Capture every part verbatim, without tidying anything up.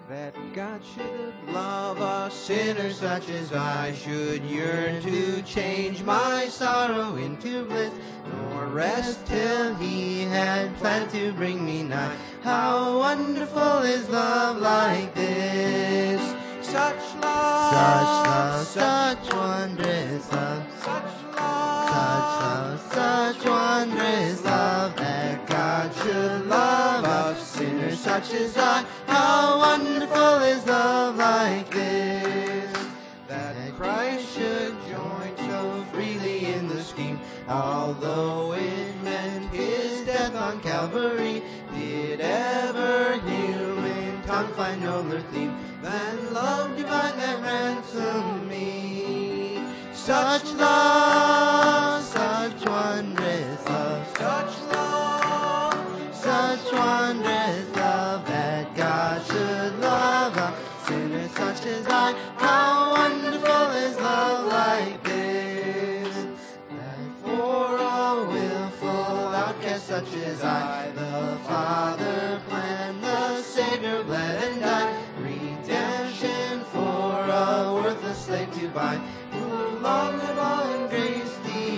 that God should love a sinner such as I, should yearn to change my sorrow into bliss, nor rest till he had planned to bring me nigh. How wonderful is love like this! Such love, such love, such wondrous love, such love, such love, such wondrous love, that God should love a sinner such as I. How wonderful is love like this, that Christ should join so freely in the scheme, although it meant his death on Calvary. Did ever human tongue find nobler theme than love divine that ransomed me? such love, such wondrous love, Such love, such wondrous love, that God should love a sinner such as I. How wonderful is love like this, that for a willful outcast such as I, the Father planned, the Savior bled and died, redemption for a worthless slave to buy, who long of all in grace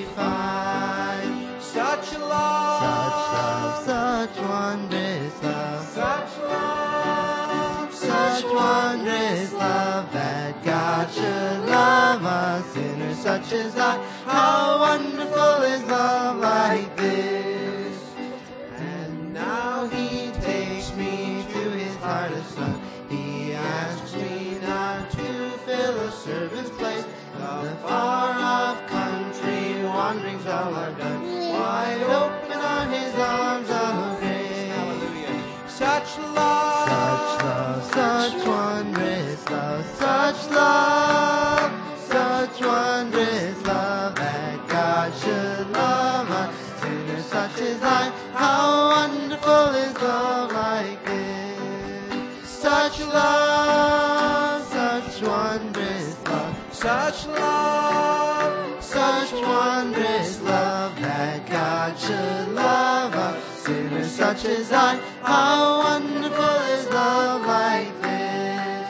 defined. such love, Such love, such wondrous love, such love, such wondrous love, that God should love a sinner such as I. How wonderful is love like this! And now he takes me to his heart of son. He asks me not to fill a servant's place. The far-off country wanderings all are done. Wide open are his arms of grace. Hallelujah. Such love, Such love, such wondrous love, such love, such wondrous love, that God should love a sinner such as I. How wonderful is love like this! Such love, such wondrous love, such love, such wondrous love, that God should love a sinner such as I. How wonderful is love like this!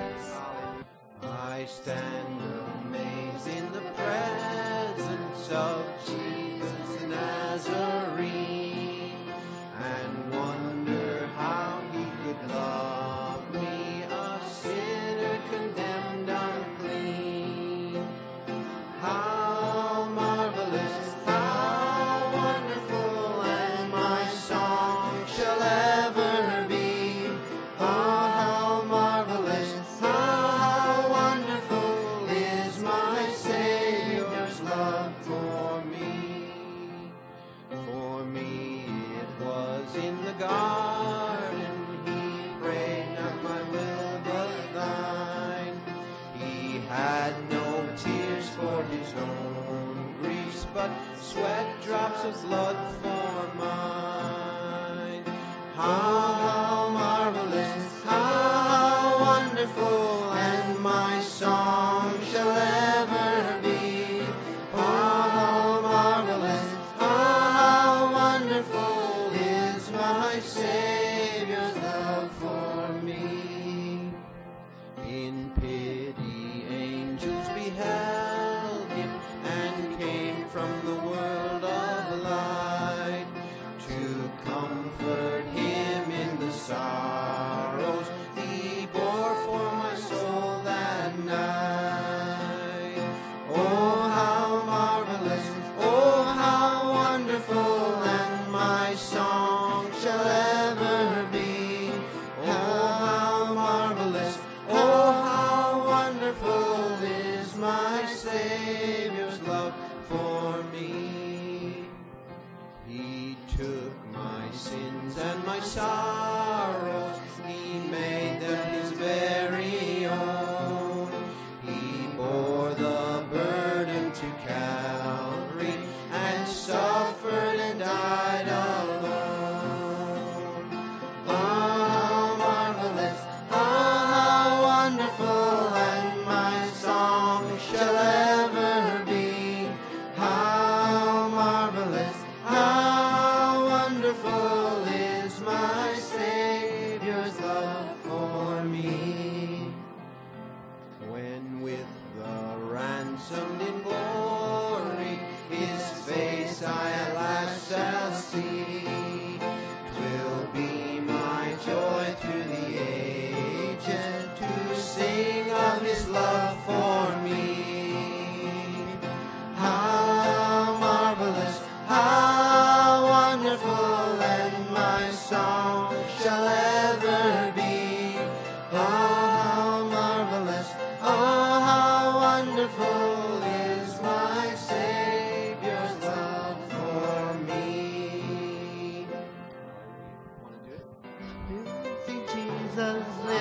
I stand amazed in the presence of Jesus Nazarene, and wonder how he could love me, a sinner condemned unclean. How marvelous, how wonderful, and my song shall ever be. Oh, how marvelous, how wonderful is my Savior's love for me. For me it was in the garden, he prayed, not my will but thine. He had no tears for his own griefs, but sweat drops of blood for mine. How, how marvelous, how wonderful, and my song shall ever be. Oh, how marvelous, how wonderful is my Savior's love for me. In pity angels beheld him, and came from the world of light to comfort him in the sorrows he bore for my soul that night. Oh, how marvelous, oh, how wonderful, and my song shall ever be. Oh, how marvelous, oh, how wonderful,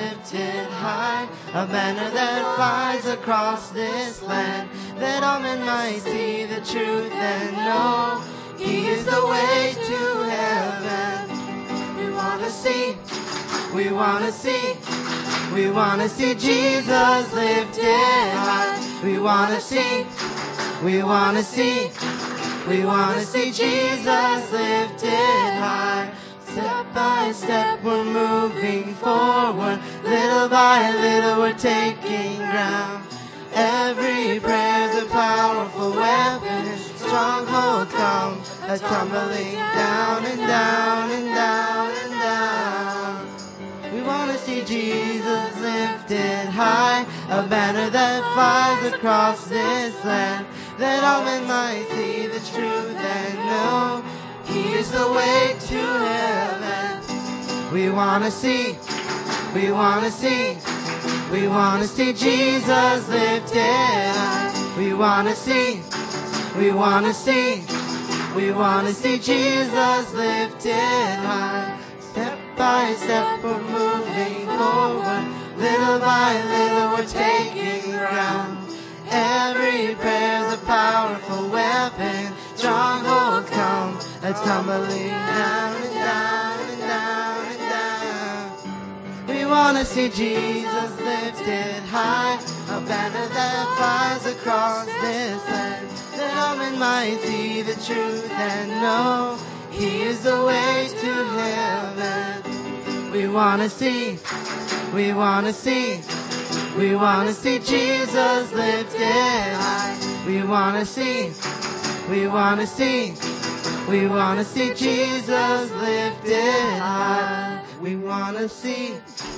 lifted high, a banner that flies across this land, that all men might see the truth and know He is the way to heaven. We want to see, we want to see, we want to see Jesus lifted high. We want to see, we want to see, we want to see Jesus lifted high. Step by step we're moving forward, little by little we're taking ground. Every prayer's a powerful weapon, strongholds come a tumbling down and down and down and down. We want to see Jesus lifted high, a banner that flies across this land, that all men might see the truth and know He is the way to heaven. We want to see, we want to see, we want to see Jesus lifted high. We want to see, we want to see, we want to see Jesus lifted high. Step by step we're moving forward, little by little we're taking ground. Every prayer's a powerful weapon, strongholds come a tumbling down and down and down and down. We want to see Jesus lifted high, a banner that flies across this land, that all men might see the truth and know He is the way to heaven. We want to see, we want to see, we want to see Jesus lifted high. We want to see, we want to see, we want to see Jesus lifted high. We want to see,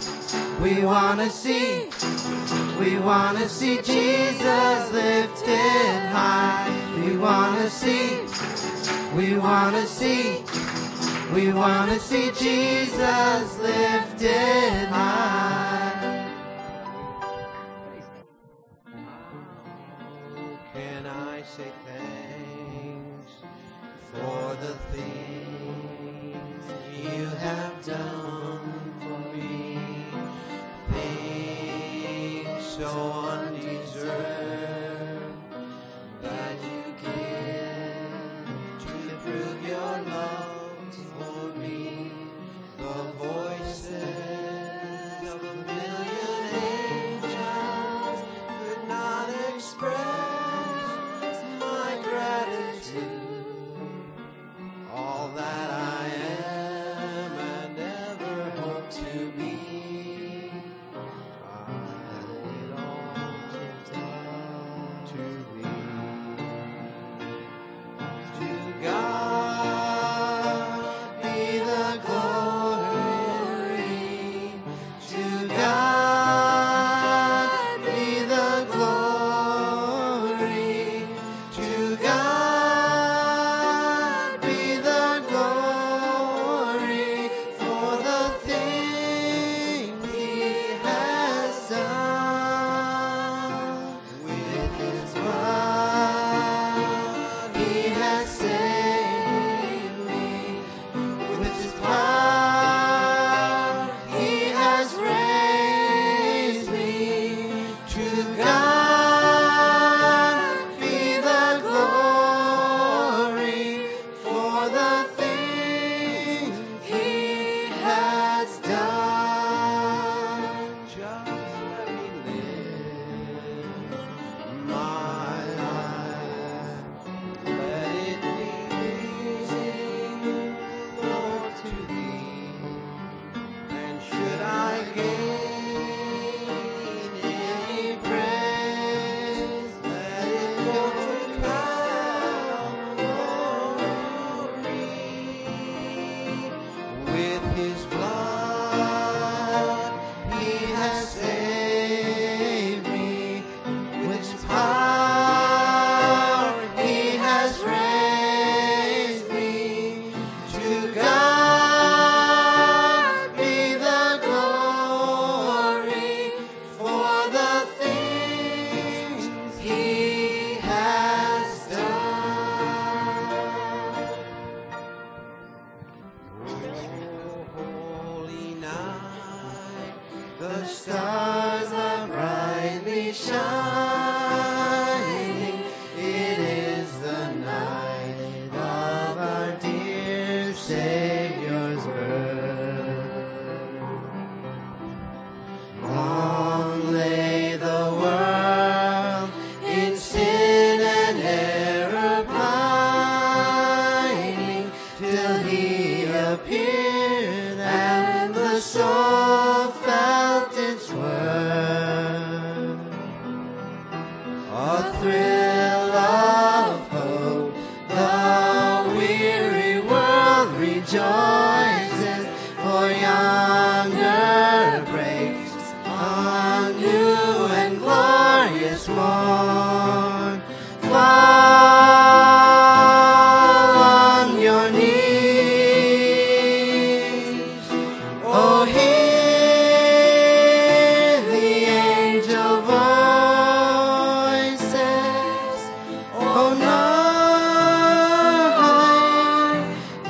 we want to see, we want to see Jesus lifted high. We want to see, we want to see, we want to see Jesus lifted high. Can I say thanks for the things You have done for me? Things so undeserved that You give to prove Your love for me. The voices of a million angels could not express my gratitude. All that I am and ever hope to be, I have it all stars are brightly shining. It is the night of our dear Savior's birth. Long lay the world in sin and error pining, till he appeared and the soul felt its worth. A thrill of hope, the weary world rejoices, for yonder breaks a new and glorious morn. Fall on your knees, oh, hear the angel voices, oh, night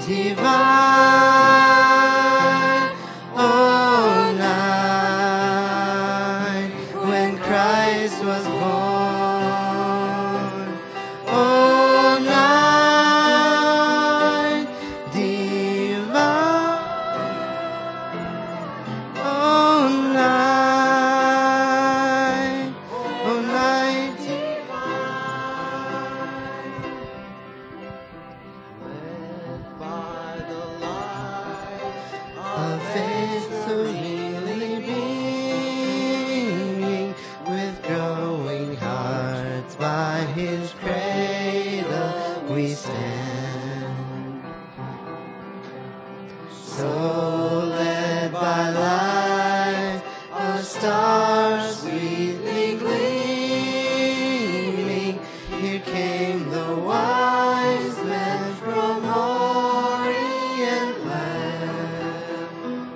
divine, oh, night when Christ was born, oh, night divine, oh, night, oh, night divine, led by the light of faith serenely beaming, with growing hearts by his cradle we stand. So led by light, a star sweetly gleaming, here came the wise men from Orient land.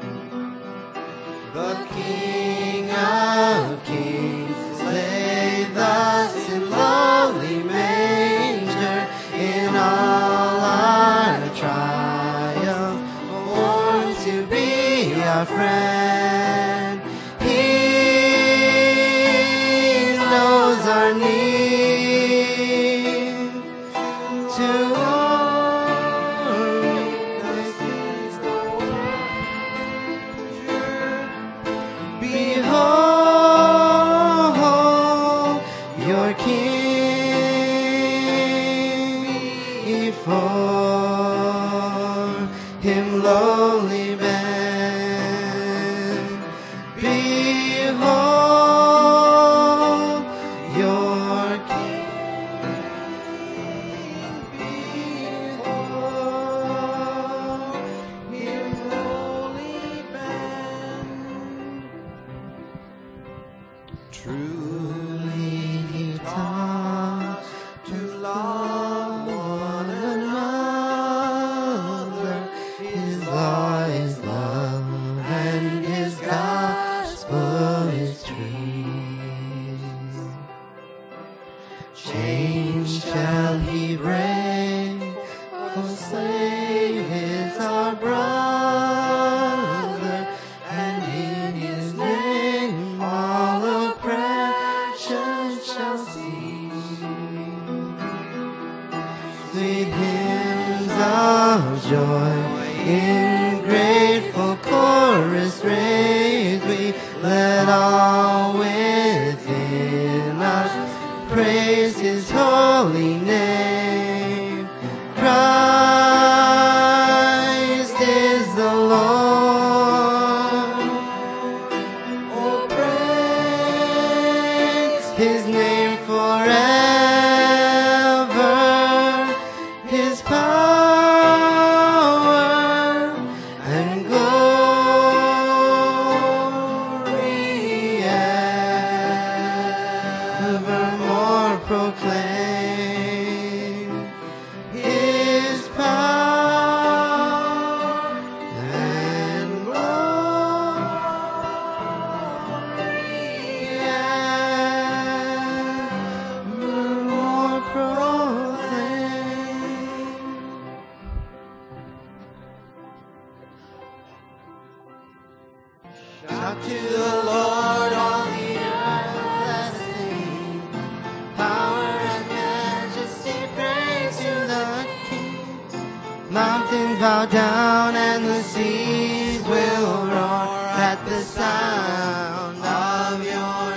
The King of Kings lay thus in lowly manger, in all our triumph, born to be our friend. He knows our need to glory, Christ is the treasure. Behold your King, before him lowly bend. Behold your King, before him lowly bend. Truly he taught to love one another. His law is love and his gospel is truth. Chains shall he break, for slave is our brother, and in his name all oppression shall cease. Sweet hymns of joy in grateful chorus raise we, let all within us praise his holy name. Christ is the Lord. Oh, praise his name forever, his power and glory evermore proclaim. His power and glory evermore proclaim. Shout to the Lord. bow down and the seas will roar at the sound of your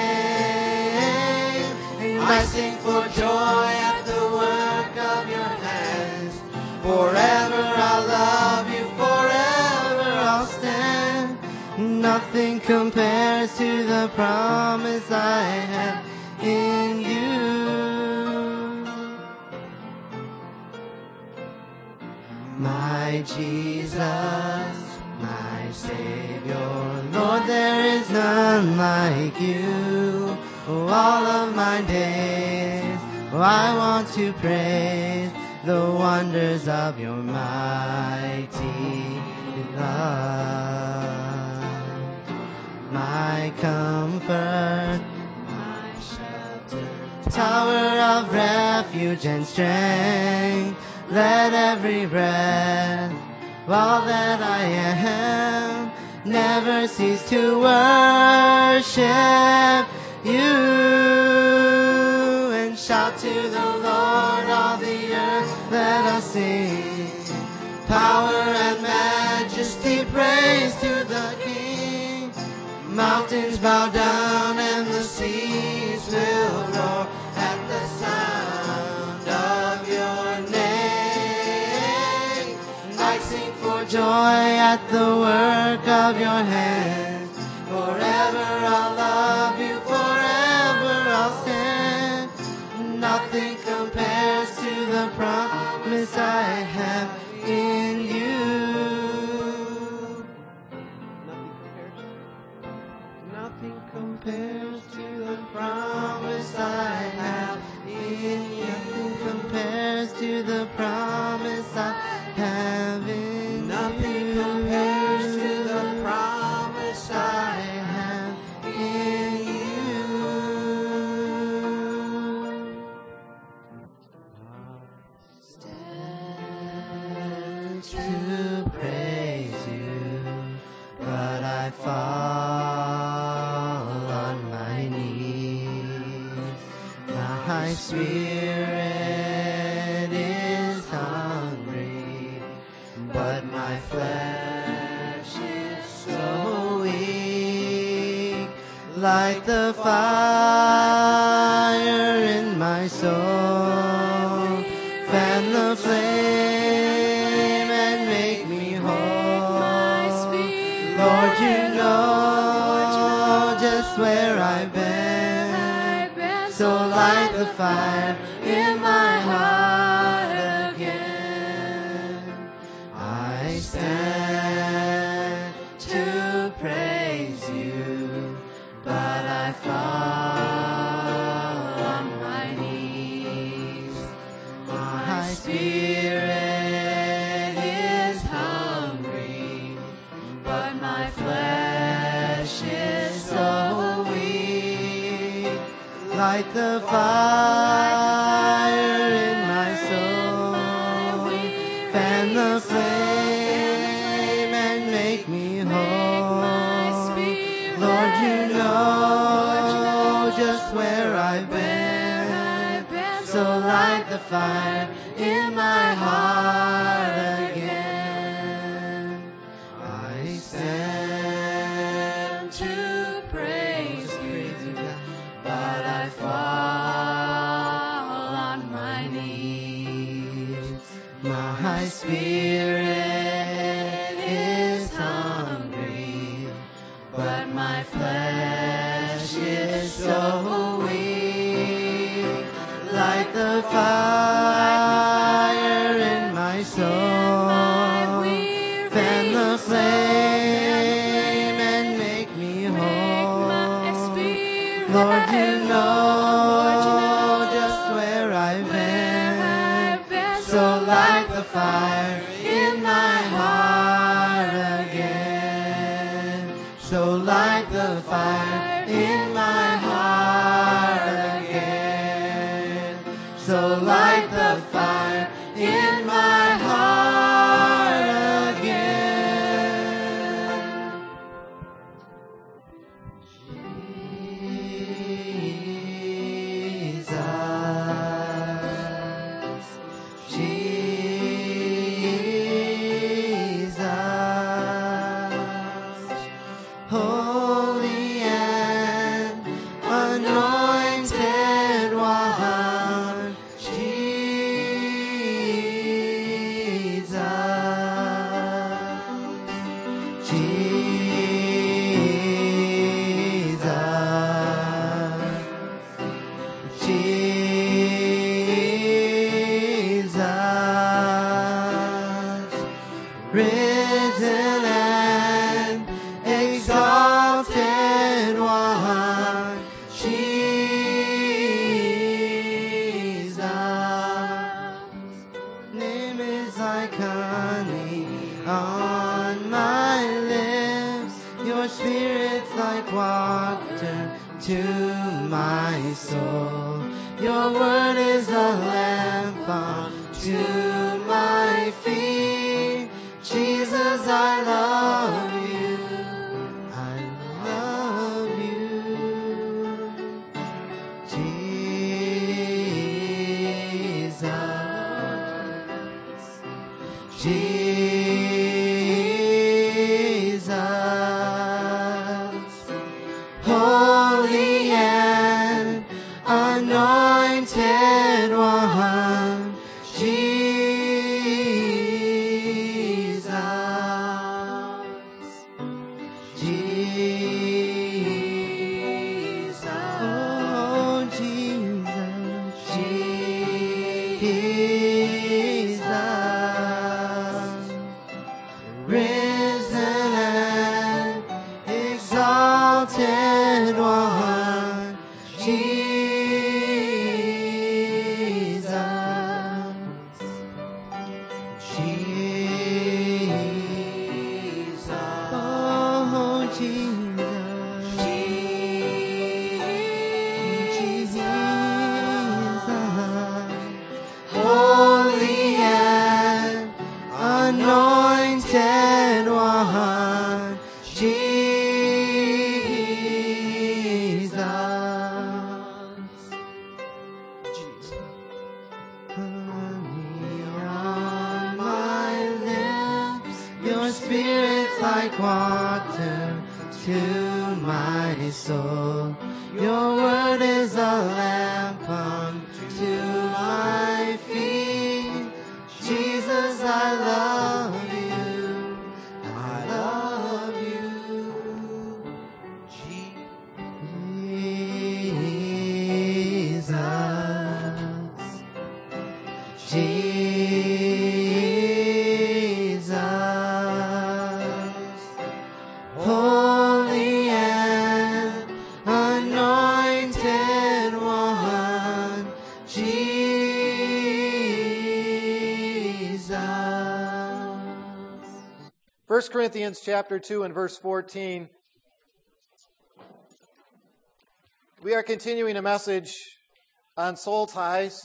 name. I sing for joy at the work of your hands. Forever I'll love you, forever I'll stand. Nothing compares to the promise I have in you. My Jesus, my Savior, Lord, there is none like you. Oh, all of my days, oh, I want to praise the wonders of your mighty love. My comfort, my shelter, tower of refuge and strength. Let every breath, all that I am, never cease to worship you. And shout to the Lord, all the earth, let us sing. Power and majesty, praise to the King. Mountains bow down and the seas will roar at the sound of your name. I sing for joy at the work of your hands. Forever I'll love you, forever I'll stand. Nothing compares to the promise I have in you. Nothing compares to the promise I have in you. Nothing compares to the promise I have in you. Nothing compares to the promise I have in you. Stand to praise you, but I fall on my knees. My spirit is hungry, but my flesh is so weak. Like the fire in my soul, fan the flame and make me whole. Lord, you know just where I've been, so light the fire in my heart again. I stand to praise you, but I fall on my knees. My spirit is hungry, but my flesh is so weak. Like the fire in my soul, fan the flame and make me whole. Lord, you know just where I've been, so light the fire in my heart again. I stand to praise you, but I fall on my knees. My spirit is hungry, but my flesh is so weak. Like the fire in my soul, fan the flame and make me whole. Lord, you know just where I've been, so light the fire in my heart again. So light the fire in my heart again. So light the fire in my heart again. Jesus, Jesus. anointed one, Jesus. Name is like honey on my lips. Your spirit's like water to my soul. Your word is a lamp unto my feet. Jesus, I love you. I love you. Jesus. Jesus. Holy and anointed one, Jesus, Jesus, oh Jesus, Jesus, risen and exalted one, Jesus, Jesus, oh Jesus, Jesus, holy and anointed one, Jesus. Honey on my lips, your spirit's like water to my soul. Your word is a lamp unto my feet. Jesus, I love you. I love you. Jesus. Jesus, holy and anointed one, Jesus. First Corinthians chapter two and verse fourteen. We are continuing a message on soul ties.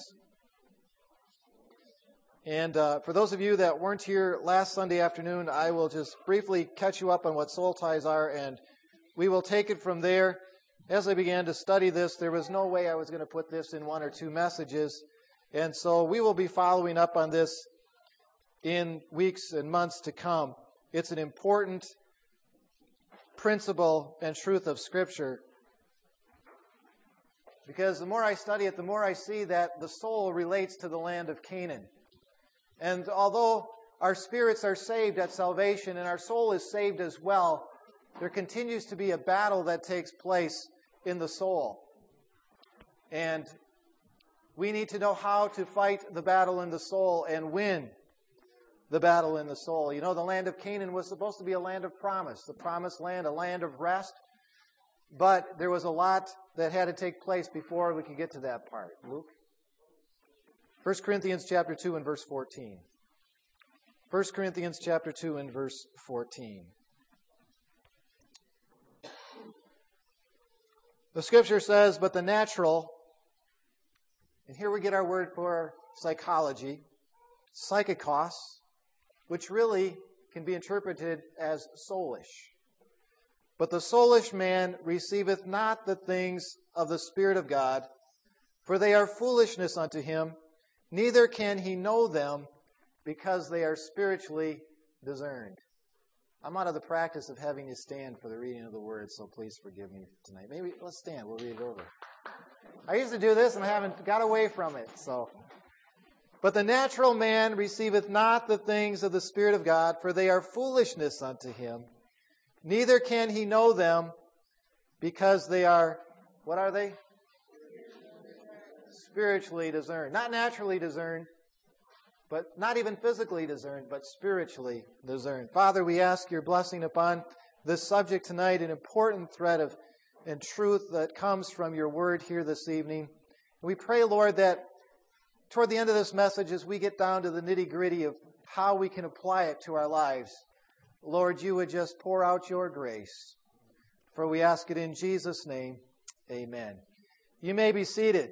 And uh, for those of you that weren't here last Sunday afternoon, I will just briefly catch you up on what soul ties are, and we will take it from there. As I began to study this, there was no way I was going to put this in one or two messages, and so we will be following up on this in weeks and months to come. It's an important principle and truth of Scripture, because the more I study it, the more I see that the soul relates to the land of Canaan. And although our spirits are saved at salvation and our soul is saved as well, there continues to be a battle that takes place in the soul. And we need to know how to fight the battle in the soul and win the battle in the soul. You know, the land of Canaan was supposed to be a land of promise, the promised land, a land of rest. But there was a lot that had to take place before we could get to that part. Luke? First Corinthians chapter two and verse fourteen. First Corinthians chapter two and verse fourteen. The Scripture says, but the natural, and here we get our word for psychology, psychikos, which really can be interpreted as soulish. But the soulish man receiveth not the things of the Spirit of God, for they are foolishness unto him, neither can he know them, because they are spiritually discerned. I'm out of the practice of having you stand for the reading of the Word, so please forgive me tonight. Maybe let's stand. We'll read it over. I used to do this, and I haven't got away from it. So, but the natural man receiveth not the things of the Spirit of God, for they are foolishness unto him. Neither can he know them, because they are, what are they? Spiritually discerned. Not naturally discerned, but not even physically discerned, but spiritually discerned. Father, we ask your blessing upon this subject tonight, an important thread of and truth that comes from your word here this evening. We pray, Lord, that toward the end of this message, as we get down to the nitty-gritty of how we can apply it to our lives, Lord, you would just pour out your grace. For we ask it in Jesus' name. Amen. You may be seated.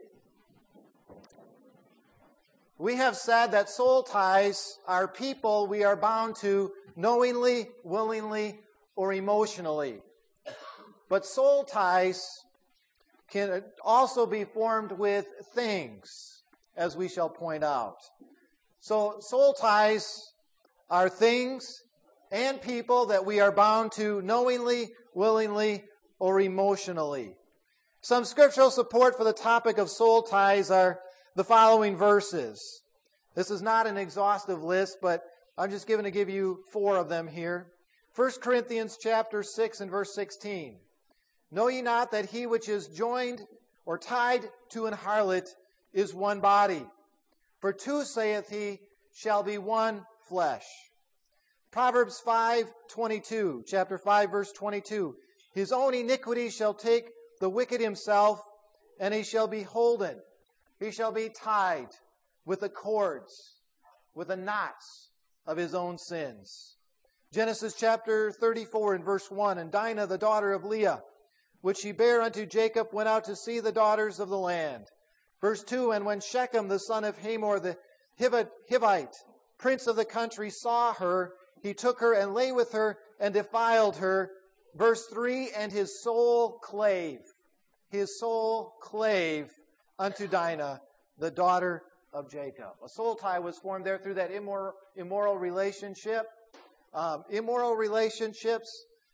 We have said that soul ties are people we are bound to knowingly, willingly, or emotionally. But soul ties can also be formed with things, as we shall point out. So soul ties are things and people that we are bound to knowingly, willingly, or emotionally. Some scriptural support for the topic of soul ties are the following verses. This is not an exhaustive list, but I'm just going to give you four of them here. First Corinthians chapter six and verse sixteen. Know ye not that he which is joined or tied to an harlot is one body? For two, saith he, shall be one flesh. Proverbs five twenty-two, chapter five, verse twenty-two. His own iniquity shall take the wicked himself, and he shall be holden. He shall be tied with the cords, with the knots of his own sins. Genesis chapter thirty-four and verse one. And Dinah, the daughter of Leah, which she bare unto Jacob, went out to see the daughters of the land. Verse two. And when Shechem, the son of Hamor, the Hivite, prince of the country, saw her, he took her and lay with her and defiled her. Verse three. And his soul clave. His soul clave unto Dinah, the daughter of Jacob. A soul tie was formed there through that immoral, immoral relationship. Um, immoral relationships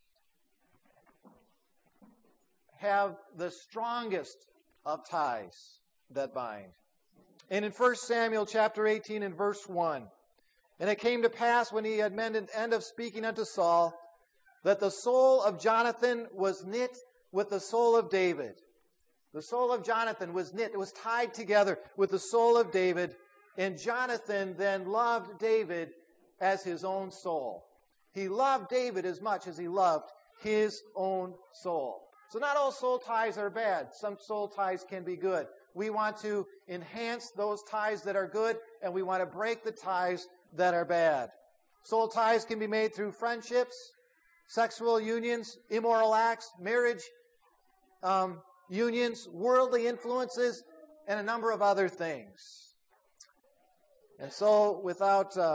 have the strongest of ties that bind. And in First Samuel chapter eighteen and verse one, and it came to pass when he had made an end of speaking unto Saul, that the soul of Jonathan was knit with the soul of David. The soul of Jonathan was knit, it was tied together with the soul of David, and Jonathan then loved David as his own soul. He loved David as much as he loved his own soul. So not all soul ties are bad. Some soul ties can be good. We want to enhance those ties that are good, and we want to break the ties that are bad. Soul ties can be made through friendships, sexual unions, immoral acts, marriage um, unions, worldly influences, and a number of other things. And so, without uh,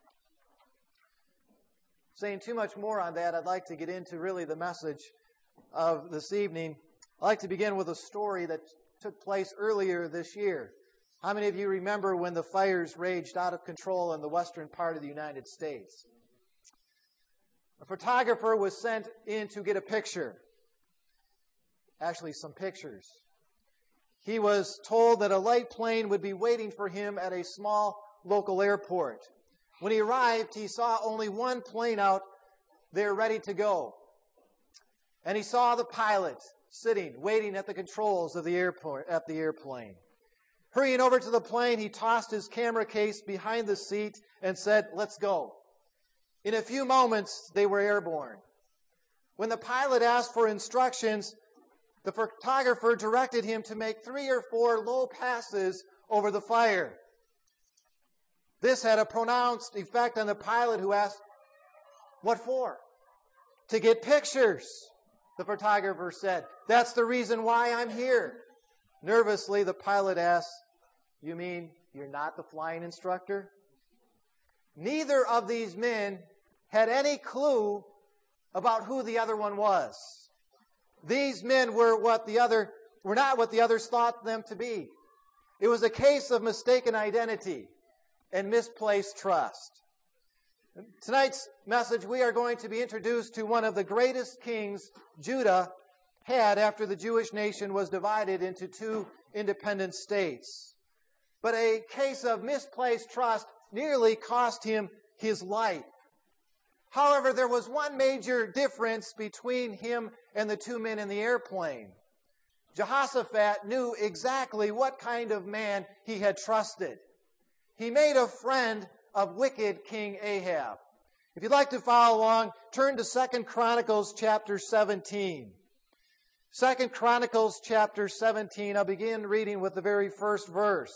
saying too much more on that, I'd like to get into really the message of this evening. I'd like to begin with a story that took place earlier this year. How many of you remember when the fires raged out of control in the western part of the United States? A photographer was sent in to get a picture. Actually, some pictures. He was told that a light plane would be waiting for him at a small local airport. When he arrived, he saw only one plane out there ready to go. And he saw the pilot sitting, waiting at the controls of the airport, at the airplane. Hurrying over to the plane, he tossed his camera case behind the seat and said, "Let's go." In a few moments, they were airborne. When the pilot asked for instructions, the photographer directed him to make three or four low passes over the fire. This had a pronounced effect on the pilot, who asked, "What for?" "To get pictures," the photographer said. "That's the reason why I'm here." Nervously, the pilot asked, "You mean you're not the flying instructor?" Neither of these men had any clue about who the other one was. These men were what the other were not what the others thought them to be. It was a case of mistaken identity and misplaced trust. In tonight's message, we are going to be introduced to one of the greatest kings Judah had after the Jewish nation was divided into two independent states. But a case of misplaced trust nearly cost him his life. However, there was one major difference between him and the two men in the airplane. Jehoshaphat knew exactly what kind of man he had trusted. He made a friend of wicked King Ahab. If you'd like to follow along, turn to Second Chronicles chapter seventeen. Second Chronicles chapter seventeen, I'll begin reading with the very first verse.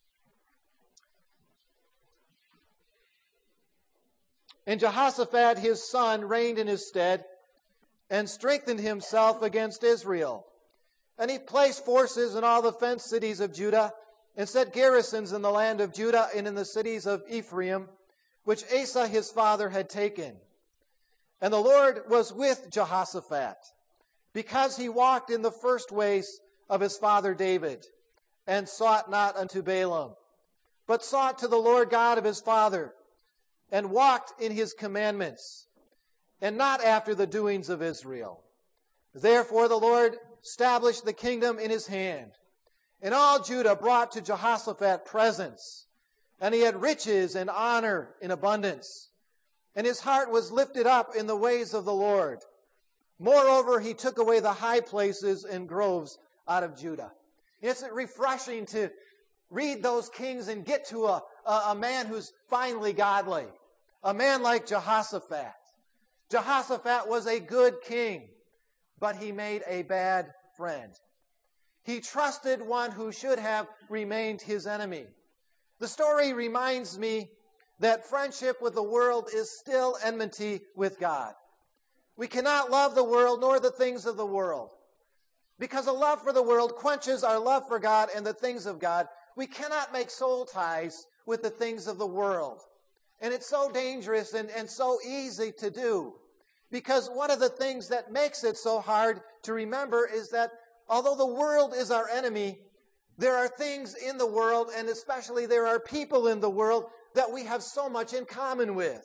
And Jehoshaphat his son reigned in his stead, and strengthened himself against Israel. And he placed forces in all the fenced cities of Judah, and set garrisons in the land of Judah and in the cities of Ephraim, which Asa his father had taken. And the Lord was with Jehoshaphat, because he walked in the first ways of his father David, and sought not unto Balaam, but sought to the Lord God of his father, and walked in his commandments, and not after the doings of Israel. Therefore the Lord established the kingdom in his hand. And all Judah brought to Jehoshaphat presents, and he had riches and honor in abundance. And his heart was lifted up in the ways of the Lord. Moreover, he took away the high places and groves out of Judah. It's refreshing to read those kings and get to a, a, a man who's finally godly. A man like Jehoshaphat. Jehoshaphat was a good king, but he made a bad friend. He trusted one who should have remained his enemy. The story reminds me that friendship with the world is still enmity with God. We cannot love the world nor the things of the world. Because a love for the world quenches our love for God and the things of God. We cannot make soul ties with the things of the world. And it's so dangerous and, and so easy to do. Because one of the things that makes it so hard to remember is that although the world is our enemy, there are things in the world, and especially there are people in the world, that we have so much in common with.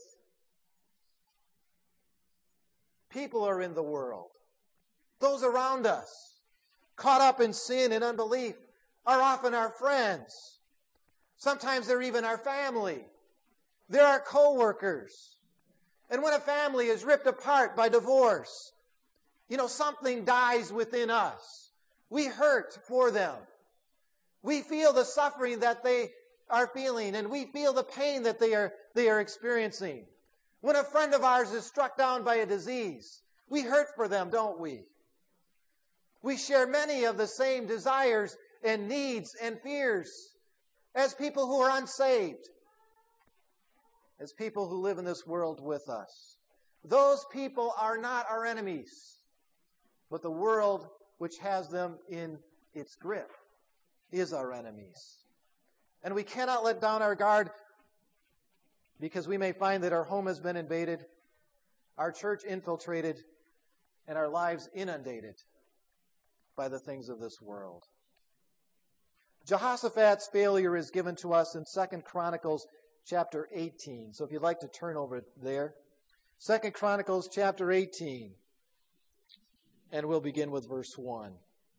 People are in the world. Those around us, caught up in sin and unbelief, are often our friends. Sometimes they're even our family. They're our co-workers. And when a family is ripped apart by divorce, you know, something dies within us. We hurt for them. We feel the suffering that they are feeling, and we feel the pain that they are, they are experiencing. When a friend of ours is struck down by a disease, we hurt for them, don't we? We share many of the same desires and needs and fears as people who are unsaved, as people who live in this world with us. Those people are not our enemies, but the world which has them in its grip is our enemies. And we cannot let down our guard, because we may find that our home has been invaded, our church infiltrated, and our lives inundated by the things of this world. Jehoshaphat's failure is given to us in Second Chronicles chapter eighteen. So if you'd like to turn over there. Second Chronicles chapter eighteen. And we'll begin with verse one.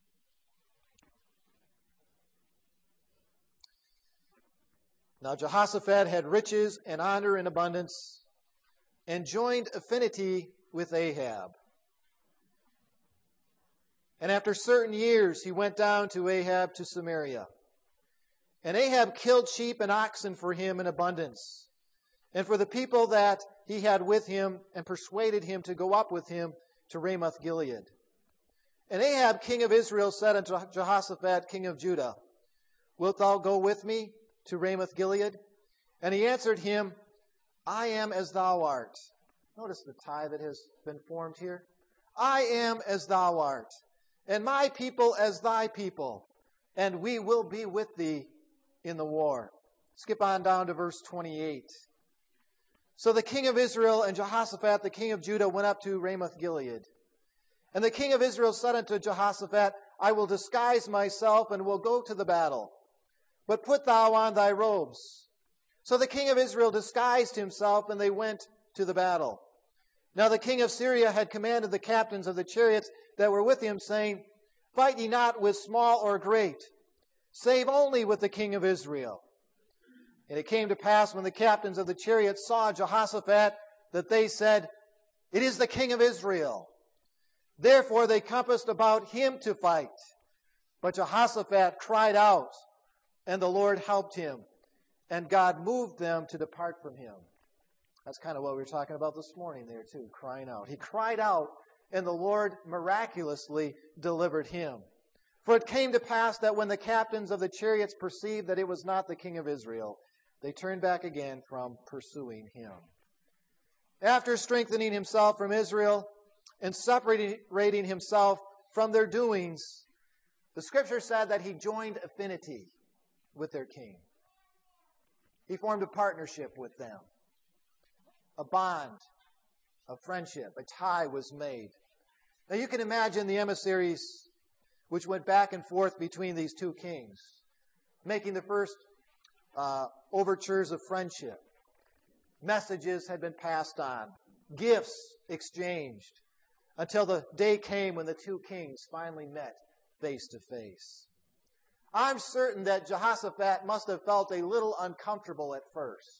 Now Jehoshaphat had riches and honor in abundance, and joined affinity with Ahab. And after certain years he went down to Ahab to Samaria. And Ahab killed sheep and oxen for him in abundance, and for the people that he had with him, and persuaded him to go up with him to Ramoth Gilead. And Ahab, king of Israel, said unto Jehoshaphat, king of Judah, Wilt thou go with me to Ramoth Gilead? And he answered him, I am as thou art. Notice the tie that has been formed here. I am as thou art, and my people as thy people, and we will be with thee in the war. Skip on down to verse twenty-eight. So the king of Israel and Jehoshaphat, the king of Judah, went up to Ramoth Gilead. And the king of Israel said unto Jehoshaphat, I will disguise myself and will go to the battle. But put thou on thy robes. So the king of Israel disguised himself, and they went to the battle. Now the king of Syria had commanded the captains of the chariots that were with him, saying, Fight ye not with small or great, save only with the king of Israel. And it came to pass, when the captains of the chariots saw Jehoshaphat, that they said, It is the king of Israel. Therefore they compassed about him to fight. But Jehoshaphat cried out, and the Lord helped him, and God moved them to depart from him. That's kind of what we were talking about this morning there too, crying out. He cried out, and the Lord miraculously delivered him. For it came to pass that when the captains of the chariots perceived that it was not the king of Israel, they turned back again from pursuing him. After strengthening himself from Israel and separating himself from their doings, the scripture said that he joined affinity with their king. He formed a partnership with them. A bond of friendship, a tie was made. Now you can imagine the emissaries which went back and forth between these two kings, making the first uh, overtures of friendship. Messages had been passed on, gifts exchanged, until the day came when the two kings finally met face to face. I'm certain that Jehoshaphat must have felt a little uncomfortable at first.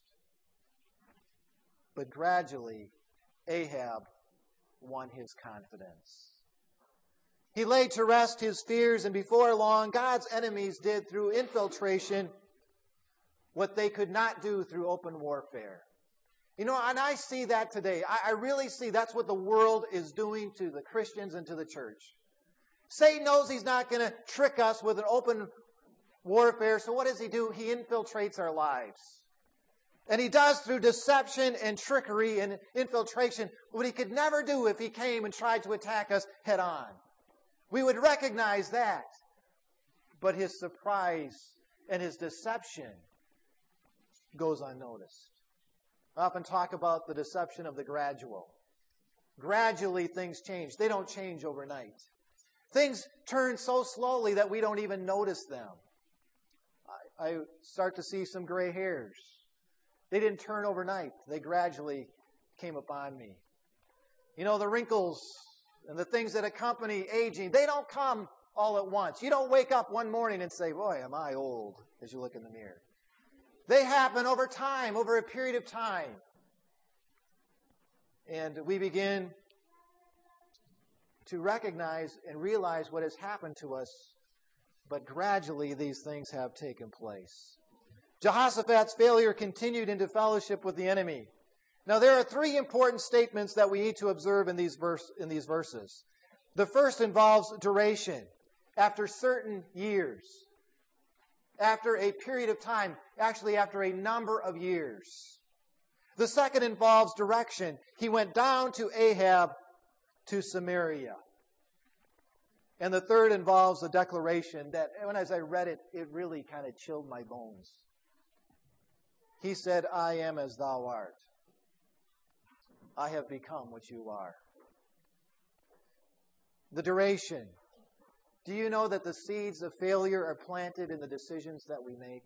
But gradually, Ahab won his confidence. He laid to rest his fears, and before long, God's enemies did through infiltration what they could not do through open warfare. You know, and I see that today. I, I really see that's what the world is doing to the Christians and to the church. Satan knows he's not going to trick us with an open warfare, so what does he do? He infiltrates our lives. And he does through deception and trickery and infiltration what he could never do if he came and tried to attack us head on. We would recognize that. But his surprise and his deception goes unnoticed. I often talk about the deception of the gradual. Gradually things change. They don't change overnight. Things turn so slowly that we don't even notice them. I, I start to see some gray hairs. They didn't turn overnight. They gradually came upon me. You know, the wrinkles and the things that accompany aging, they don't come all at once. You don't wake up one morning and say, boy, am I old, as you look in the mirror. They happen over time, over a period of time. And we begin to recognize and realize what has happened to us, but gradually these things have taken place. Jehoshaphat's failure continued into fellowship with the enemy. Now, there are three important statements that we need to observe in these, verse, in these verses. The first involves duration. After certain years. After a period of time. Actually, after a number of years. The second involves direction. He went down to Ahab to Samaria. And the third involves a declaration that, when as I read it, it really kind of chilled my bones. He said, I am as thou art. I have become what you are. The duration. Do you know that the seeds of failure are planted in the decisions that we make?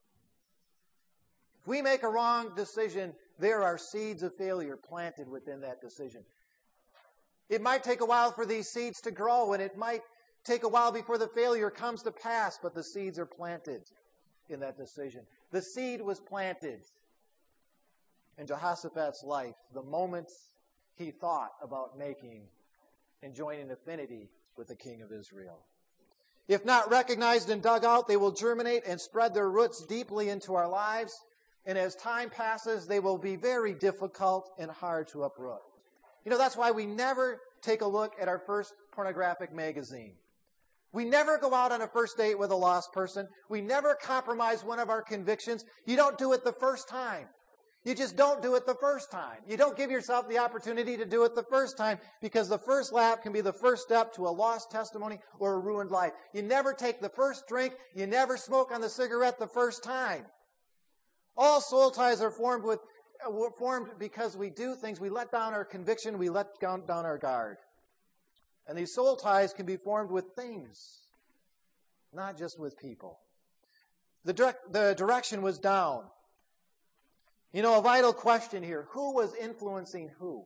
If we make a wrong decision, there are seeds of failure planted within that decision. It might take a while for these seeds to grow, and it might take a while before the failure comes to pass, but the seeds are planted in that decision. The seed was planted in Jehoshaphat's life the moment he thought about making and joining affinity with the king of Israel. If not recognized and dug out, they will germinate and spread their roots deeply into our lives, and as time passes, they will be very difficult and hard to uproot. You know, that's why we never take a look at our first pornographic magazine. We never go out on a first date with a lost person. We never compromise one of our convictions. You don't do it the first time. You just don't do it the first time. You don't give yourself the opportunity to do it the first time, because the first lap can be the first step to a lost testimony or a ruined life. You never take the first drink. You never smoke on the cigarette the first time. All soul ties are formed with uh, formed because we do things. We let down our conviction. We let down, down our guard. And these soul ties can be formed with things, not just with people. The, direct, the direction was down. You know, a vital question here. Who was influencing who?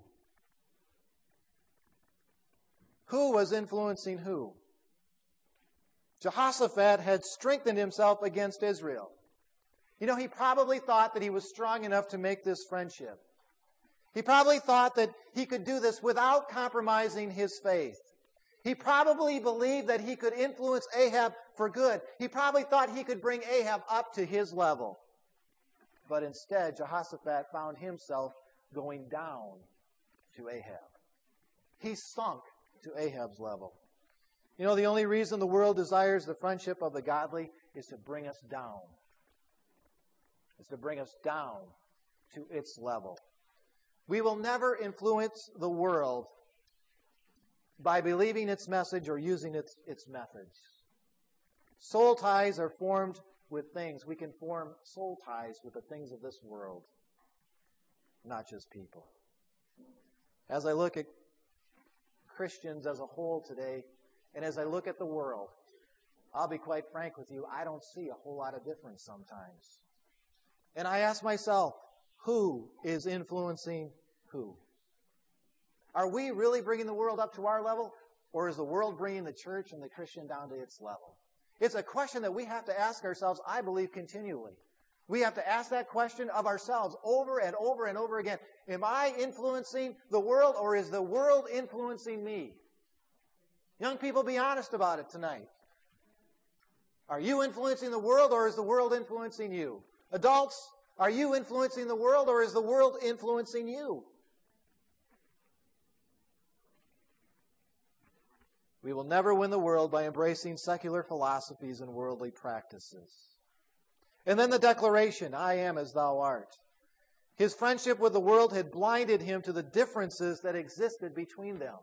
Who was influencing who? Jehoshaphat had strengthened himself against Israel. You know, he probably thought that he was strong enough to make this friendship. He probably thought that he could do this without compromising his faith. He probably believed that he could influence Ahab for good. He probably thought he could bring Ahab up to his level. But instead, Jehoshaphat found himself going down to Ahab. He sunk to Ahab's level. You know, the only reason the world desires the friendship of the godly is to bring us down. Is to bring us down to its level. We will never influence the world by believing its message or using its, its methods. Soul ties are formed with things. We can form soul ties with the things of this world, not just people. As I look at Christians as a whole today, and as I look at the world, I'll be quite frank with you, I don't see a whole lot of difference sometimes. And I ask myself, who is influencing who? Are we really bringing the world up to our level, or is the world bringing the church and the Christian down to its level? It's a question that we have to ask ourselves, I believe, continually. We have to ask that question of ourselves over and over and over again. Am I influencing the world, or is the world influencing me? Young people, be honest about it tonight. Are you influencing the world, or is the world influencing you? Adults, are you influencing the world, or is the world influencing you? We will never win the world by embracing secular philosophies and worldly practices. And then the declaration, I am as thou art. His friendship with the world had blinded him to the differences that existed between them.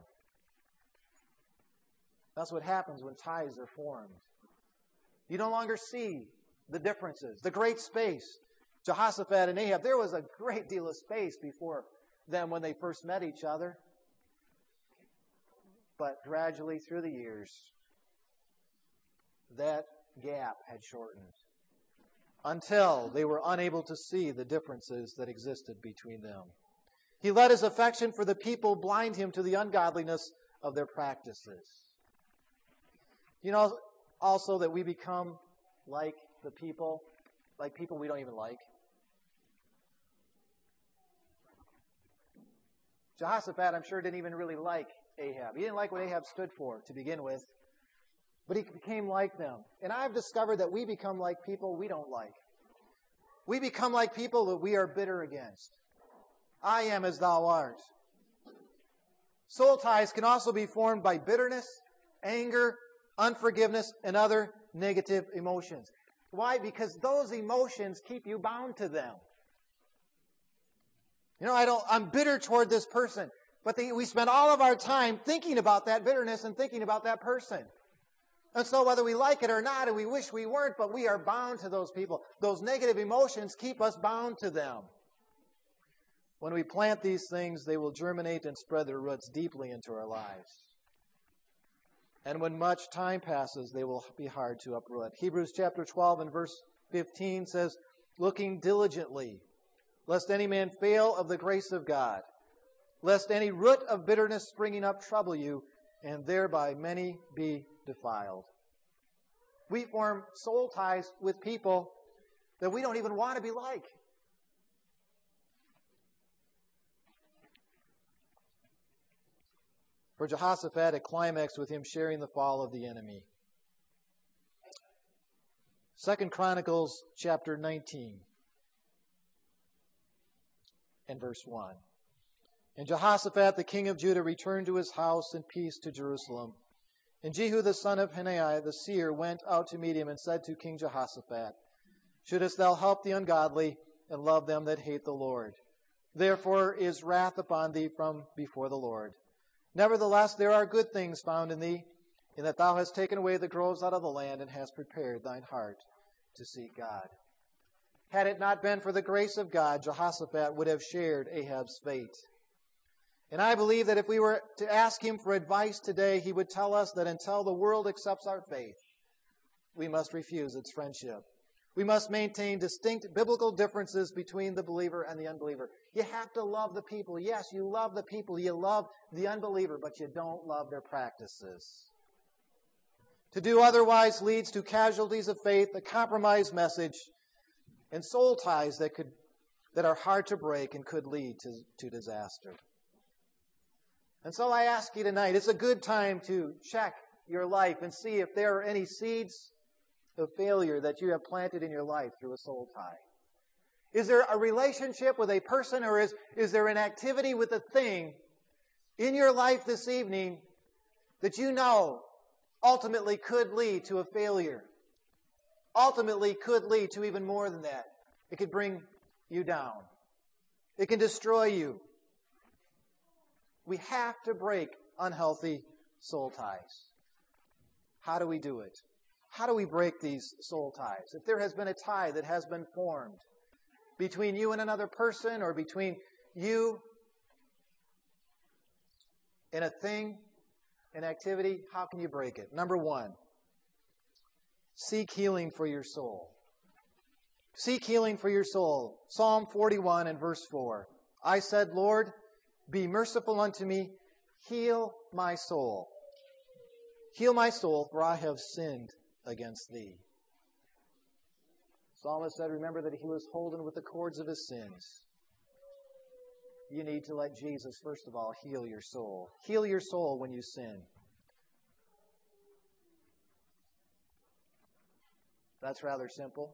That's what happens when ties are formed. You no longer see the differences, the great space. Jehoshaphat and Ahab, there was a great deal of space before them when they first met each other. But gradually through the years, that gap had shortened until they were unable to see the differences that existed between them. He let his affection for the people blind him to the ungodliness of their practices. You know, also that we become like the people, like people we don't even like. Jehoshaphat, I'm sure, didn't even really like Ahab. He didn't like what Ahab stood for to begin with, but he became like them. And I've discovered that we become like people we don't like. We become like people that we are bitter against. I am as thou art. Soul ties can also be formed by bitterness, anger, unforgiveness, and other negative emotions. Why? Because those emotions keep you bound to them. You know, I don't, I'm bitter toward this person, but they, we spend all of our time thinking about that bitterness and thinking about that person. And so whether we like it or not, and we wish we weren't, but we are bound to those people. Those negative emotions keep us bound to them. When we plant these things, they will germinate and spread their roots deeply into our lives. And when much time passes, they will be hard to uproot. Hebrews chapter twelve and verse fifteen says, looking diligently, lest any man fail of the grace of God, lest any root of bitterness springing up trouble you, and thereby many be defiled. We form soul ties with people that we don't even want to be like. For Jehoshaphat, it climaxed with him sharing the fall of the enemy. Second Chronicles chapter nineteen and verse one. And Jehoshaphat, the king of Judah, returned to his house in peace to Jerusalem. And Jehu the son of Hanani, the seer, went out to meet him and said to King Jehoshaphat, shouldest thou help the ungodly and love them that hate the Lord? Therefore is wrath upon thee from before the Lord. Nevertheless, there are good things found in thee, in that thou hast taken away the groves out of the land and hast prepared thine heart to seek God. Had it not been for the grace of God, Jehoshaphat would have shared Ahab's fate. And I believe that if we were to ask him for advice today, he would tell us that until the world accepts our faith, we must refuse its friendship. We must maintain distinct biblical differences between the believer and the unbeliever. You have to love the people. Yes, you love the people. You love the unbeliever, but you don't love their practices. To do otherwise leads to casualties of faith, a compromised message, and soul ties that could that are hard to break and could lead to, to disaster. And so I ask you tonight, it's a good time to check your life and see if there are any seeds of failure that you have planted in your life through a soul tie. Is there a relationship with a person, or is, is there an activity with a thing in your life this evening that you know ultimately could lead to a failure, ultimately could lead to even more than that. It could bring you down. It can destroy you. We have to break unhealthy soul ties. How do we do it? How do we break these soul ties? If there has been a tie that has been formed between you and another person, or between you and a thing, an activity, how can you break it? Number one, seek healing for your soul. Seek healing for your soul. Psalm forty-one and verse four. I said, Lord, be merciful unto me, heal my soul. Heal my soul, for I have sinned against thee. Psalmist said, remember that he was holden with the cords of his sins. You need to let Jesus, first of all, heal your soul. Heal your soul when you sin. That's rather simple.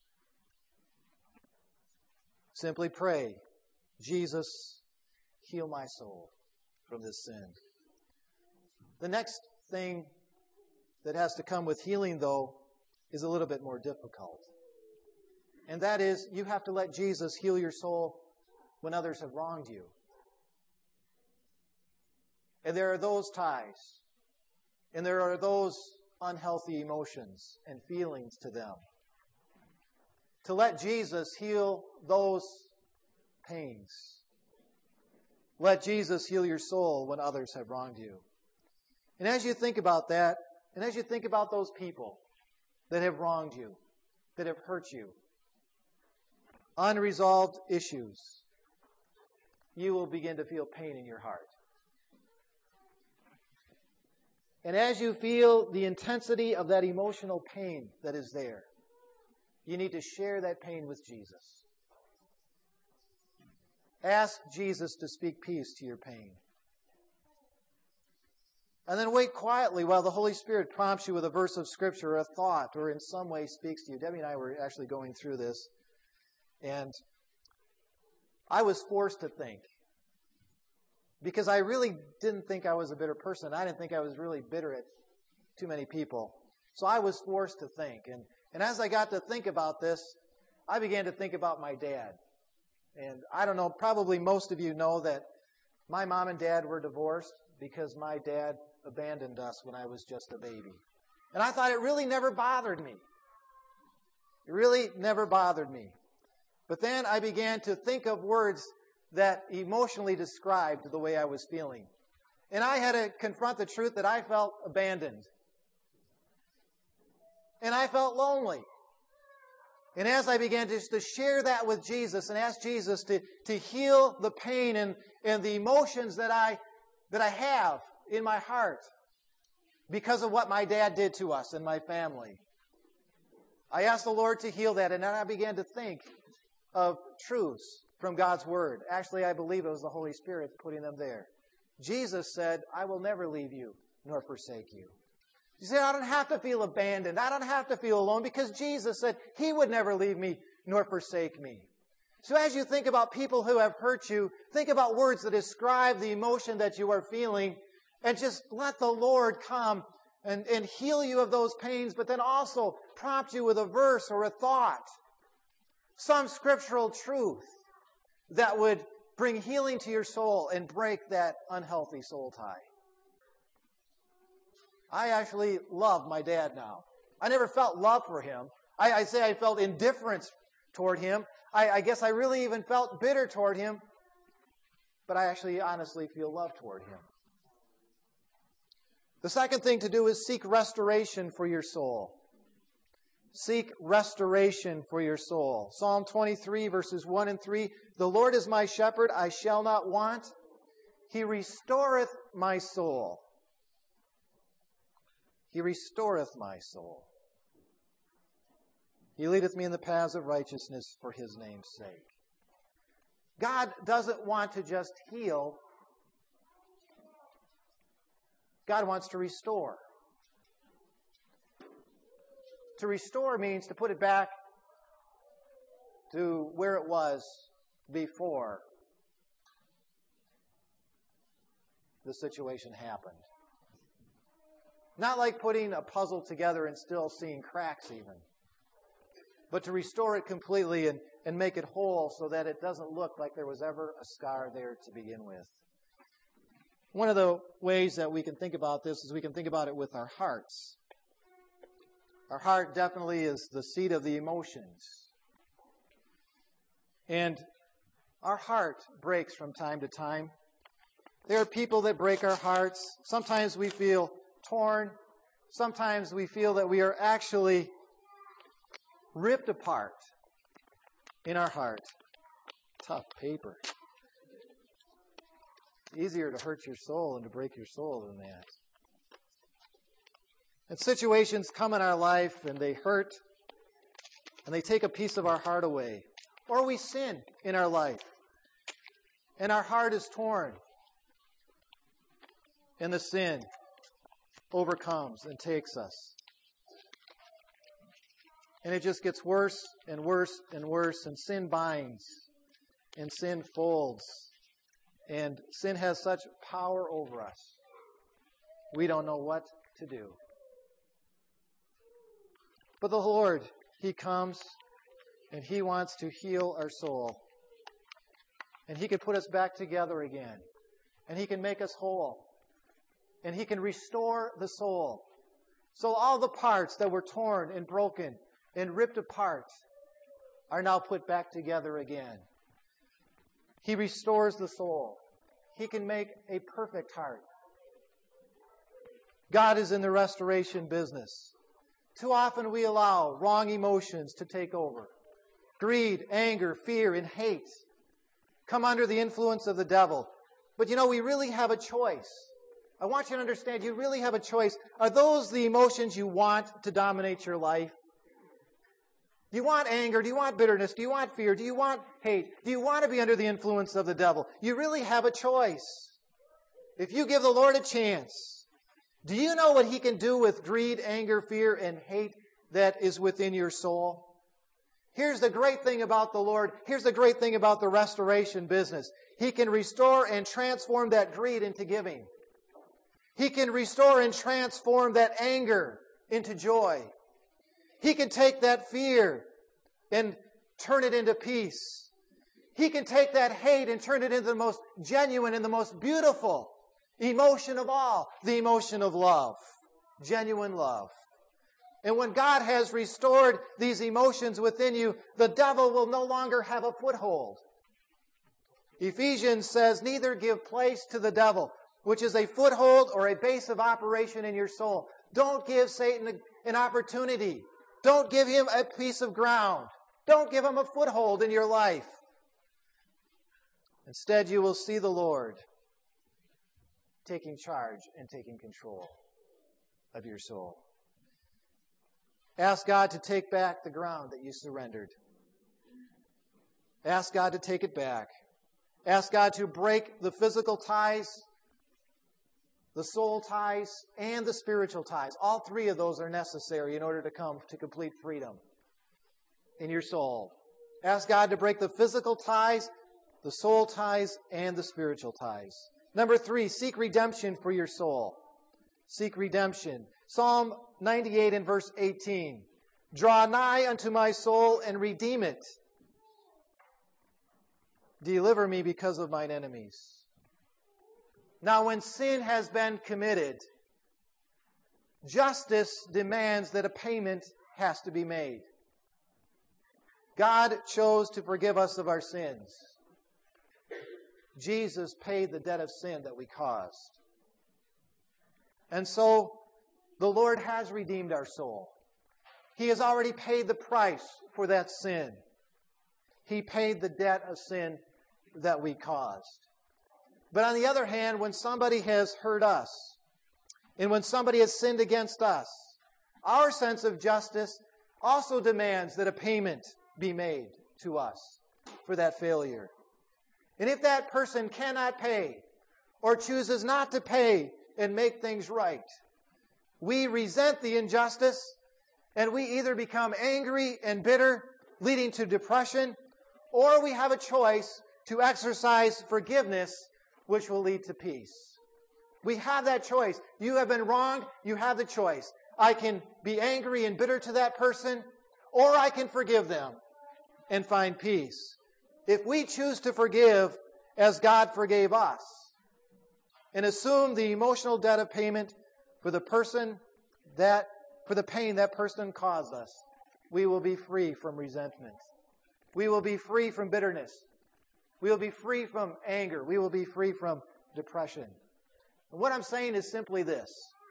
Simply pray, Jesus, heal my soul from this sin. The next thing that has to come with healing, though, is a little bit more difficult. And that is, you have to let Jesus heal your soul when others have wronged you. And there are those ties, and there are those unhealthy emotions and feelings to them. To let Jesus heal those pains. Let Jesus heal your soul when others have wronged you. And as you think about that, and as you think about those people that have wronged you, that have hurt you, unresolved issues, you will begin to feel pain in your heart. And as you feel the intensity of that emotional pain that is there, you need to share that pain with Jesus. Ask Jesus to speak peace to your pain. And then wait quietly while the Holy Spirit prompts you with a verse of Scripture or a thought, or in some way speaks to you. Debbie and I were actually going through this, and I was forced to think. Because I really didn't think I was a bitter person. I didn't think I was really bitter at too many people. So I was forced to think. And, and as I got to think about this, I began to think about my dad. And I don't know, probably most of you know that my mom and dad were divorced because my dad abandoned us when I was just a baby. And I thought it really never bothered me. It really never bothered me. But then I began to think of words that emotionally described the way I was feeling. And I had to confront the truth that I felt abandoned. And I felt lonely. And as I began to, to share that with Jesus and ask Jesus to, to heal the pain and, and the emotions that I, that I have in my heart because of what my dad did to us and my family, I asked the Lord to heal that. And then I began to think of truths from God's Word. Actually, I believe it was the Holy Spirit putting them there. Jesus said, I will never leave you nor forsake you. You say, I don't have to feel abandoned. I don't have to feel alone because Jesus said He would never leave me nor forsake me. So as you think about people who have hurt you, think about words that describe the emotion that you are feeling, and just let the Lord come and, and heal you of those pains, but then also prompt you with a verse or a thought, some scriptural truth that would bring healing to your soul and break that unhealthy soul tie. I actually love my dad now. I never felt love for him. I, I say I felt indifference toward him. I, I guess I really even felt bitter toward him. But I actually honestly feel love toward him. The second thing to do is seek restoration for your soul. Seek restoration for your soul. Psalm twenty-three, verses one and three. The Lord is my shepherd, I shall not want. He restoreth my soul. He restoreth my soul. He leadeth me in the paths of righteousness for His name's sake. God doesn't want to just heal. God wants to restore. To restore means to put it back to where it was before. the situation happened. Not like putting a puzzle together and still seeing cracks even, but to restore it completely and, and make it whole so that it doesn't look like there was ever a scar there to begin with. One of the ways that we can think about this is we can think about it with our hearts. Our heart definitely is the seat of the emotions. And our heart breaks from time to time. There are people that break our hearts. Sometimes we feel torn. Sometimes we feel that we are actually ripped apart in our heart. Tough paper. Easier to hurt your soul than to break your soul than that. And situations come in our life and they hurt and they take a piece of our heart away. Or we sin in our life and our heart is torn. And the sin overcomes and takes us. And it just gets worse and worse and worse, and sin binds and sin folds. And sin has such power over us, we don't know what to do. But the Lord, He comes and He wants to heal our soul. And He can put us back together again. And He can make us whole. And He can restore the soul. So all the parts that were torn and broken and ripped apart are now put back together again. He restores the soul. He can make a perfect heart. God is in the restoration business. Too often we allow wrong emotions to take over. Greed, anger, fear, and hate come under the influence of the devil. But you know, we really have a choice. I want you to understand, you really have a choice. Are those the emotions you want to dominate your life? Do you want anger? Do you want bitterness? Do you want fear? Do you want hate? Do you want to be under the influence of the devil? You really have a choice. If you give the Lord a chance, do you know what He can do with greed, anger, fear, and hate that is within your soul? Here's the great thing about the Lord. Here's the great thing about the restoration business. He can restore and transform that greed into giving. He can restore and transform that anger into joy. He can take that fear and turn it into peace. He can take that hate and turn it into the most genuine and the most beautiful emotion of all, the emotion of love, genuine love. And when God has restored these emotions within you, the devil will no longer have a foothold. Ephesians says, neither give place to the devil, which is a foothold or a base of operation in your soul. Don't give Satan an opportunity. Don't give him a piece of ground. Don't give him a foothold in your life. Instead, you will see the Lord taking charge and taking control of your soul. Ask God to take back the ground that you surrendered. Ask God to take it back. Ask God to break the physical ties, the soul ties, and the spiritual ties. All three of those are necessary in order to come to complete freedom in your soul. Ask God to break the physical ties, the soul ties, and the spiritual ties. Number three, seek redemption for your soul. Seek redemption. Psalm ninety-eight and verse eighteen. Draw nigh unto my soul and redeem it. Deliver me because of mine enemies. Now, when sin has been committed, justice demands that a payment has to be made. God chose to forgive us of our sins. Jesus paid the debt of sin that we caused. And so, the Lord has redeemed our soul. He has already paid the price for that sin. He paid the debt of sin that we caused. But on the other hand, when somebody has hurt us, and when somebody has sinned against us, our sense of justice also demands that a payment be made to us for that failure. And if that person cannot pay, or chooses not to pay and make things right, we resent the injustice, and we either become angry and bitter, leading to depression, or we have a choice to exercise forgiveness, which will lead to peace. We have that choice. You have been wronged. You have the choice. I can be angry and bitter to that person, or I can forgive them and find peace. If we choose to forgive as God forgave us and assume the emotional debt of payment for the person that, for the pain that person caused us, we will be free from resentment. We will be free from bitterness. We will be free from anger. We will be free from depression. And what I'm saying is simply this.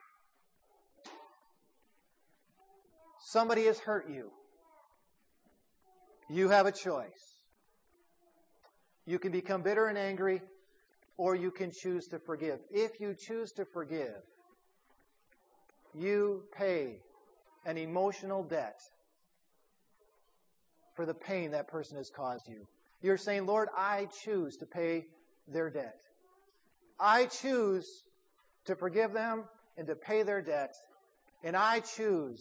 Somebody has hurt you. You have a choice. You can become bitter and angry, or you can choose to forgive. If you choose to forgive, you pay an emotional debt for the pain that person has caused you. You're saying, Lord, I choose to pay their debt. I choose to forgive them and to pay their debt, and I choose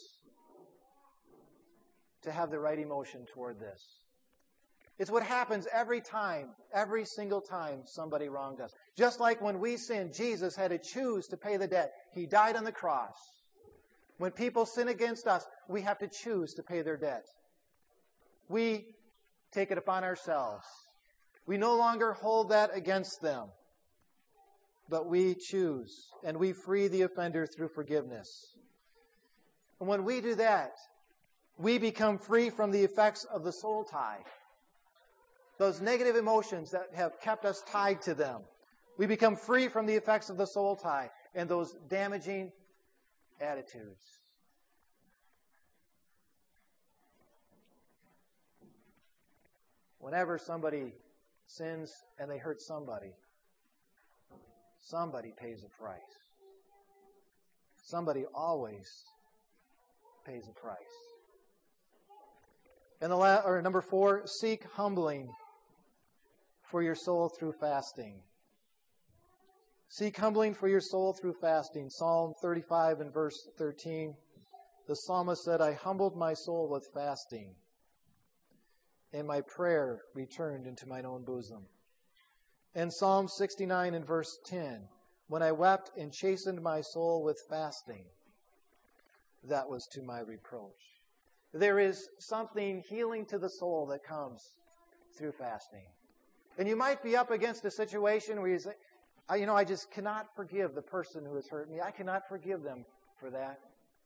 to have the right emotion toward this. It's what happens every time, every single time somebody wronged us. Just like when we sin, Jesus had to choose to pay the debt. He died on the cross. When people sin against us, we have to choose to pay their debt. We take it upon ourselves. We no longer hold that against them. But we choose, and we free the offender through forgiveness. And when we do that, we become free from the effects of the soul tie. Those negative emotions that have kept us tied to them. We become free from the effects of the soul tie and those damaging attitudes. Whenever somebody sins and they hurt somebody, somebody pays a price. Somebody always pays a price. And the la- or number four, seek humbling for your soul through fasting. Seek humbling for your soul through fasting. Psalm thirty-five and verse thirteen. The psalmist said, I humbled my soul with fasting, and my prayer returned into mine own bosom. And Psalm sixty-nine and verse ten. When I wept and chastened my soul with fasting, that was to my reproach. There is something healing to the soul that comes through fasting. And you might be up against a situation where you say, you know, I just cannot forgive the person who has hurt me. I cannot forgive them for that.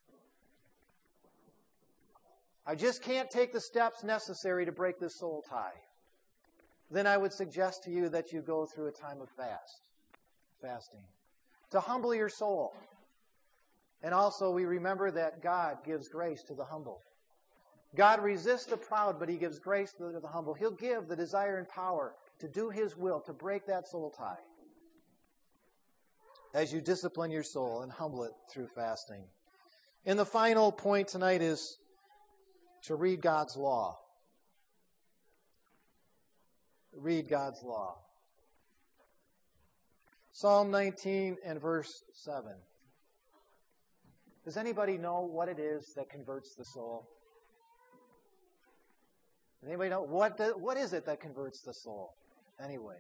I just can't take the steps necessary to break this soul tie. Then I would suggest to you that you go through a time of fast, fasting, to humble your soul. And also we remember that God gives grace to the humble. God resists the proud, but He gives grace to the humble. He'll give the desire and power to do His will, to break that soul tie, as you discipline your soul and humble it through fasting. And the final point tonight is to read God's law. Read God's law. Psalm nineteen and verse seven. Does anybody know what it is that converts the soul? Does anybody know what the, what is it that converts the soul? Anyway,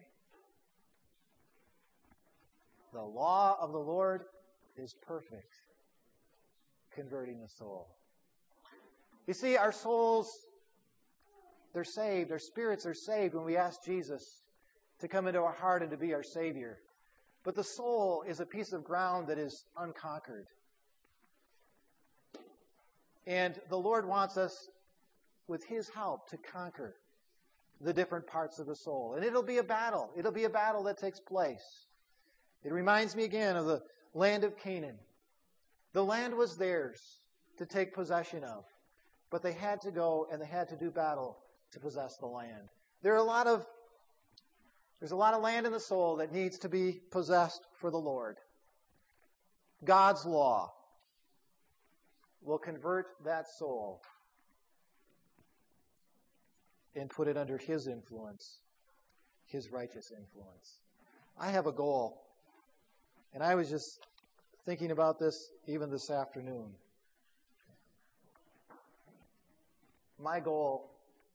the law of the Lord is perfect, converting the soul. You see, our souls, they're saved. Our spirits are saved when we ask Jesus to come into our heart and to be our Savior. But the soul is a piece of ground that is unconquered. And the Lord wants us, with His help, to conquer the different parts of the soul. And it'll be a battle. It'll be a battle that takes place. It reminds me again of the land of Canaan. The land was theirs to take possession of. But they had to go and they had to do battle to possess the land. There are a lot of, there's a lot of land in the soul that needs to be possessed for the Lord. God's law will convert that soul and put it under His influence, His righteous influence. I have a goal, and I was just thinking about this even this afternoon. My goal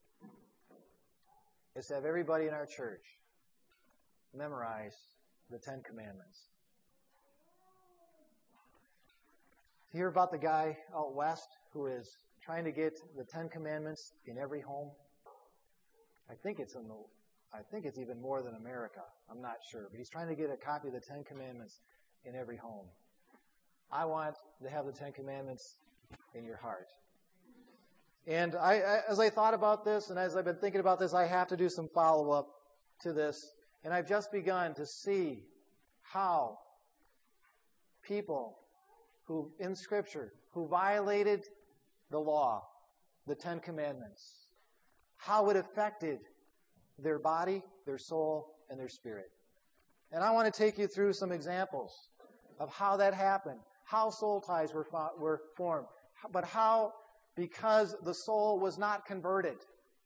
is to have everybody in our church memorize the Ten Commandments. You hear about the guy out west who is trying to get the Ten Commandments in every home? I think it's in the, I think it's even more than America. I'm not sure. But he's trying to get a copy of the Ten Commandments in every home. I want to have the Ten Commandments in your heart. And I, I, as I thought about this, and as I've been thinking about this, I have to do some follow-up to this. And I've just begun to see how people who, in Scripture, who violated the law, the Ten Commandments, how it affected their body, their soul, and their spirit. And I want to take you through some examples of how that happened, how soul ties were, fo- were formed, but how, because the soul was not converted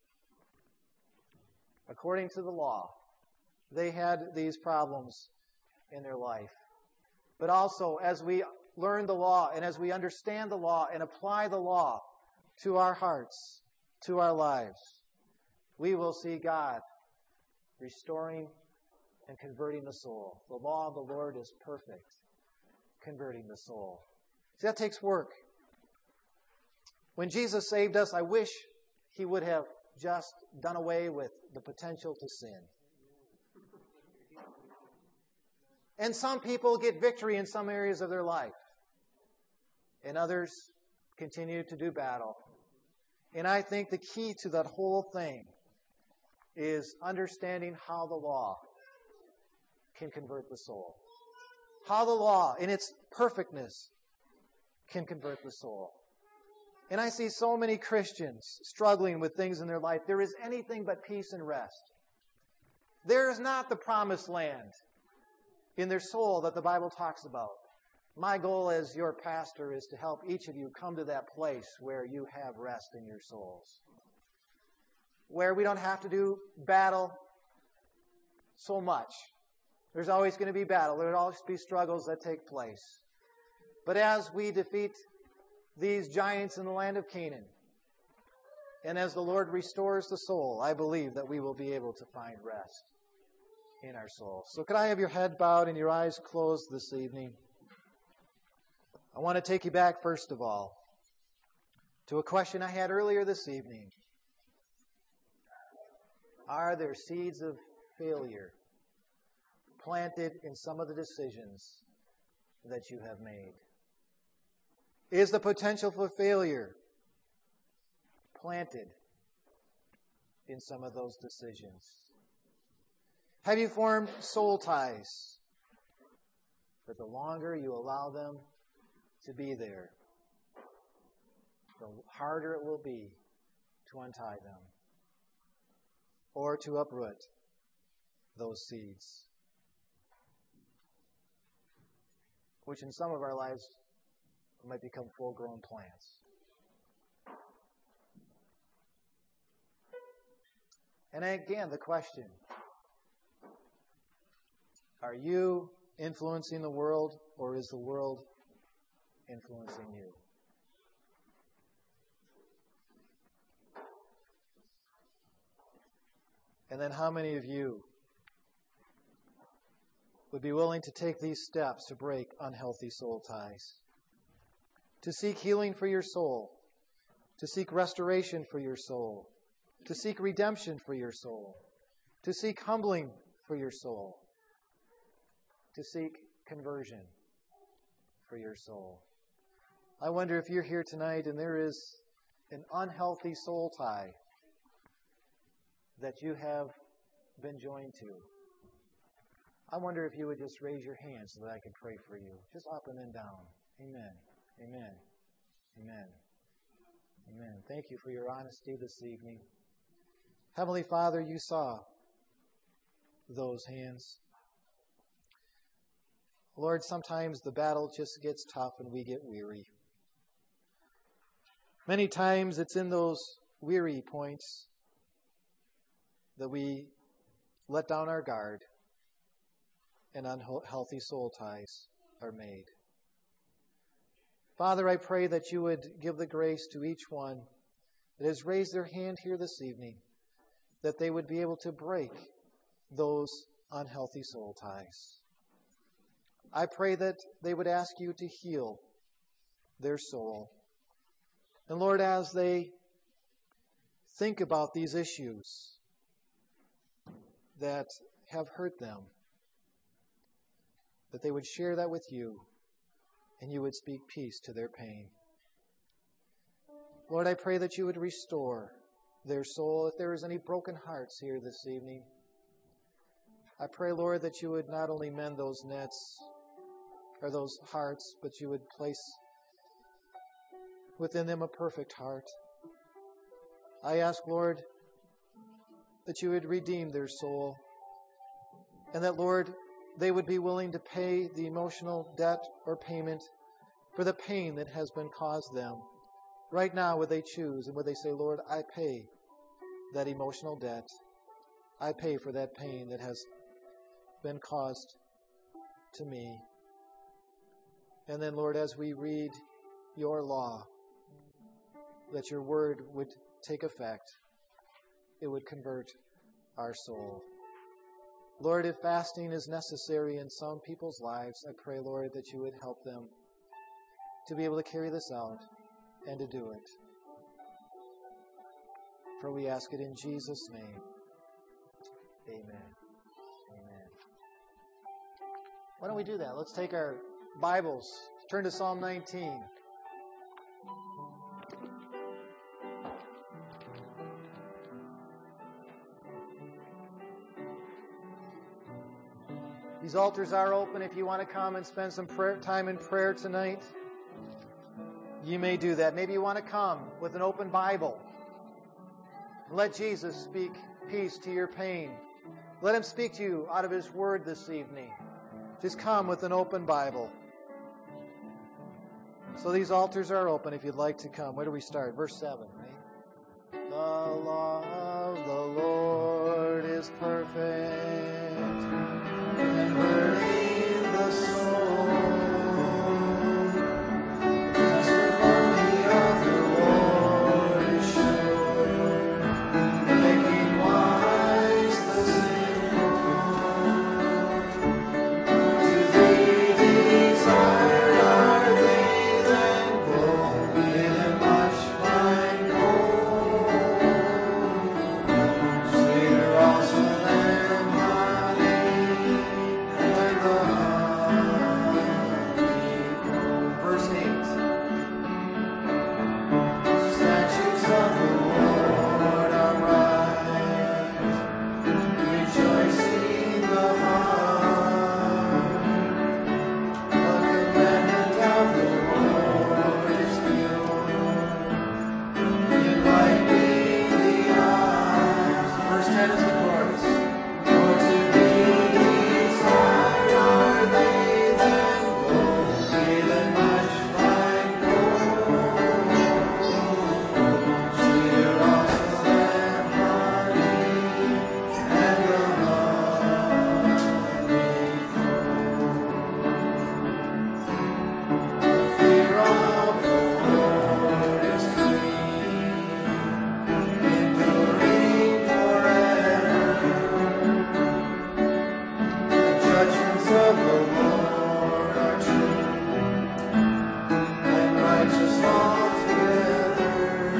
according to the law, they had these problems in their life. But also, as we learn the law and as we understand the law and apply the law to our hearts, to our lives, we will see God restoring and converting the soul. The law of the Lord is perfect, converting the soul. See, that takes work. When Jesus saved us, I wish He would have just done away with the potential to sin. And some people get victory in some areas of their life, and others continue to do battle. And I think the key to that whole thing is understanding how the law can convert the soul. How the law, in its perfectness, can convert the soul. And I see so many Christians struggling with things in their life. There is anything but peace and rest. There is not the promised land in their soul that the Bible talks about. My goal as your pastor is to help each of you come to that place where you have rest in your souls. Where we don't have to do battle so much. There's always going to be battle. There will always be struggles that take place. But as we defeat these giants in the land of Canaan, and as the Lord restores the soul, I believe that we will be able to find rest in our soul. So could I have your head bowed and your eyes closed this evening? I want to take you back, first of all, to a question I had earlier this evening. Are there seeds of failure planted in some of the decisions that you have made? Is the potential for failure planted in some of those decisions? Have you formed soul ties? But the longer you allow them to be there, the harder it will be to untie them or to uproot those seeds, which in some of our lives might become full-grown plants. And again, the question, are you influencing the world, or is the world influencing you? And then how many of you would be willing to take these steps to break unhealthy soul ties? To seek healing for your soul, to seek restoration for your soul, to seek redemption for your soul, to seek humbling for your soul, to seek conversion for your soul. I wonder if you're here tonight and there is an unhealthy soul tie that you have been joined to. I wonder if you would just raise your hand so that I can pray for you. Just up and then down. Amen. Amen. Amen. Amen. Thank you for your honesty this evening. Heavenly Father, you saw those hands. Lord, sometimes the battle just gets tough and we get weary. Many times it's in those weary points that we let down our guard and unhealthy soul ties are made. Father, I pray that you would give the grace to each one that has raised their hand here this evening, that they would be able to break those unhealthy soul ties. I pray that they would ask you to heal their soul. And Lord, as they think about these issues that have hurt them, that they would share that with you, and you would speak peace to their pain. Lord, I pray that you would restore their soul. If there is any broken hearts here this evening, I pray, Lord, that you would not only mend those nets or those hearts, but you would place within them a perfect heart. I ask, Lord, that you would redeem their soul, and that, Lord, they would be willing to pay the emotional debt or payment for the pain that has been caused them. Right now, would they choose and would they say, Lord, I pay that emotional debt. I pay for that pain that has been caused to me. And then, Lord, as we read your law, that your word would take effect. It would convert our soul. Lord, if fasting is necessary in some people's lives, I pray, Lord, that you would help them to be able to carry this out and to do it. For we ask it in Jesus' name. Amen. Amen. Why don't we do that? Let's take our Bibles, turn to Psalm nineteen. These altars are open. If you want to come and spend some prayer, time in prayer tonight, you may do that. Maybe you want to come with an open Bible. Let Jesus speak peace to your pain. Let him speak to you out of his word this evening. Just come with an open Bible. So these altars are open if you'd like to come. Where do we start? Verse seven, right? The law of the Lord is perfect, converting the soul. Testimony of the Lord is sure, making wise the simple. To thee desired are they than gold, even much fine gold, sweeter also than honey and the honeycomb. Verse eight. Statutes of the Lord are right, rejoicing the heart. The commandment of the Lord is pure, enlightening the eyes. Verse ten is the chorus. For to thee desired are they than gold, even much fine gold, sweeter also than honey and the honeycomb. The fear of the Lord is sweet, enduring forever. The judgments of the Lord are true, and righteous altogether.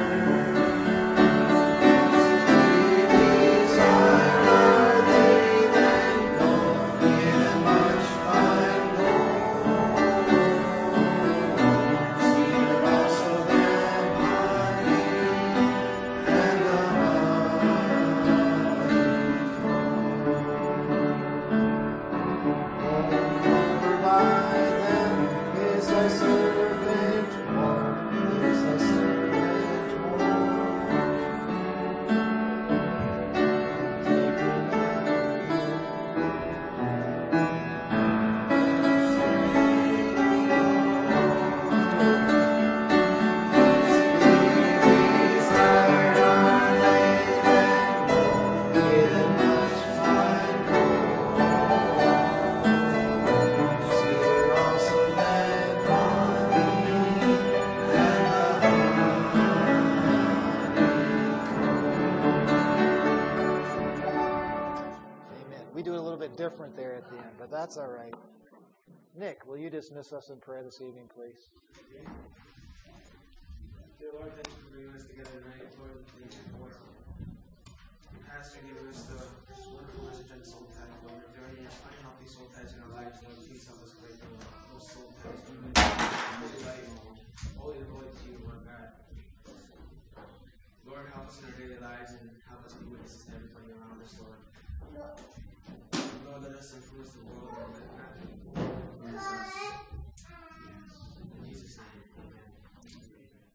Desired are they than gold, even much fine gold, sweeter also than honey and the honeycomb. Over by them is thy servant warned, is thy servant warned. Desired are they than gold, even much fine gold, sweeter also than honey and the honeycomb. Amen. We do it a little bit different there at the end, but that's all right. Nick, will you dismiss us in prayer this evening, please? Dear Lord, thank you for bringing us together tonight. Lord, thank you for Pastor giving us the wonderful message on soul ties. Lord, if there are any unhealthy soul ties in our lives, Lord, please help us break those soul ties. Holy light, holy and holy to you, Lord God. Lord, help us in our daily lives and help us be witnesses to everybody around us, Lord. Lord, let us influence the world and let that influence us.